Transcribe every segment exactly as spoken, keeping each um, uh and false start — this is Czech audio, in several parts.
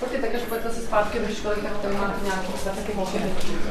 Pokud tak, až pojďte se zpátky do školy, tak to máte nějaký taky volby.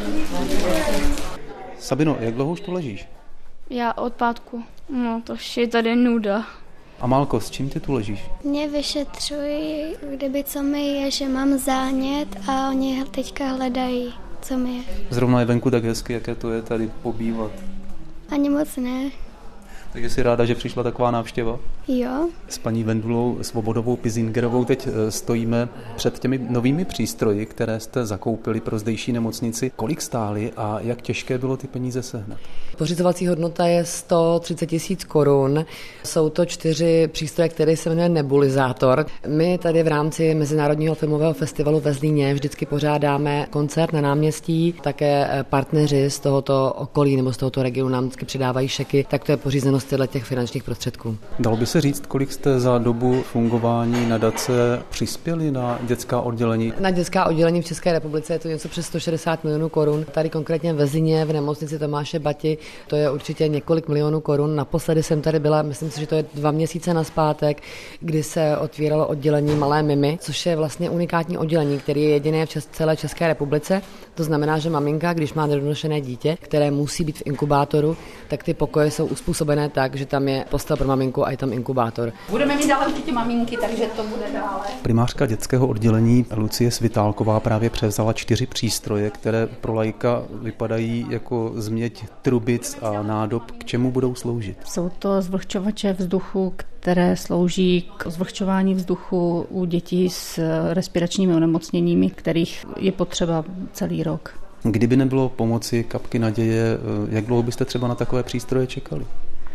Sabino, jak dlouho už tu ležíš? Já od pátku. No, to je tady nuda. A Málko, s čím ty tu ležíš? Mě vyšetřují, kdyby co mi je, že mám zánět a oni teďka hledají, co mi je. Zrovna je venku tak hezky, jaké to je tady pobývat. Ani moc ne. Takže jsi ráda, že přišla taková návštěva? Jo. S paní Vendulou Svobodovou Pizingerovou teď stojíme před těmi novými přístroji, které jste zakoupili pro zdejší nemocnici. Kolik stály a jak těžké bylo ty peníze sehnat? Pořizovací hodnota je sto třicet tisíc korun. Jsou to čtyři přístroje, které se jmenuje nebulizátor. My tady v rámci Mezinárodního filmového festivalu ve Zlíně vždycky pořádáme koncert na náměstí. Také partneři z tohoto okolí nebo z tohoto regionu nám vždycky přidávají šeky, tak to je pořízeno z těch finančních prostředků. Dalo by se říct, kolik jste za dobu fungování nadace přispěli na dětská oddělení? Na dětská oddělení v České republice je to něco přes sto šedesát milionů korun. Tady konkrétně ve Zlíně v nemocnici Tomáše Bati to je určitě několik milionů korun. Naposledy jsem tady byla, myslím si, že to je dva měsíce nazpátek, kdy se otvíralo oddělení Malé Mimi, což je vlastně unikátní oddělení, který je jediné v čes- celé České republice. To znamená, že maminka, když má nedonošené dítě, které musí být v inkubátoru, tak ty pokoje jsou uspůsobené tak, že tam je postel pro maminku a je tam inkubátor. Budeme mít dále ty maminky, takže to bude dále. Primářka dětského oddělení Lucie Svitálková právě převzala čtyři přístroje, které pro laika vypadají jako změť trubic a nádob. K čemu budou sloužit? Jsou to zvlhčovače vzduchu, které slouží k zvlhčování vzduchu u dětí s respiračními onemocněními, kterých je potřeba celý rok. Kdyby nebylo pomoci Kapky naděje, jak dlouho byste třeba na takové přístroje čekali?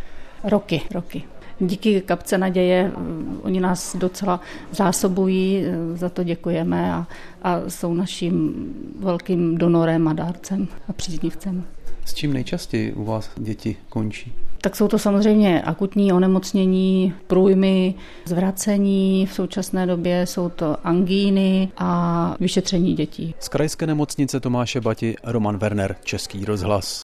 Roky, roky. Díky Kapce naděje oni nás docela zásobují, za to děkujeme a, a jsou naším velkým donorem a dárcem a příznivcem. S čím nejčastěji u vás děti končí? Tak jsou to samozřejmě akutní onemocnění, průjmy, zvracení, v současné době jsou to angíny a vyšetření dětí. Z krajské nemocnice Tomáše Bati Roman Werner, Český rozhlas.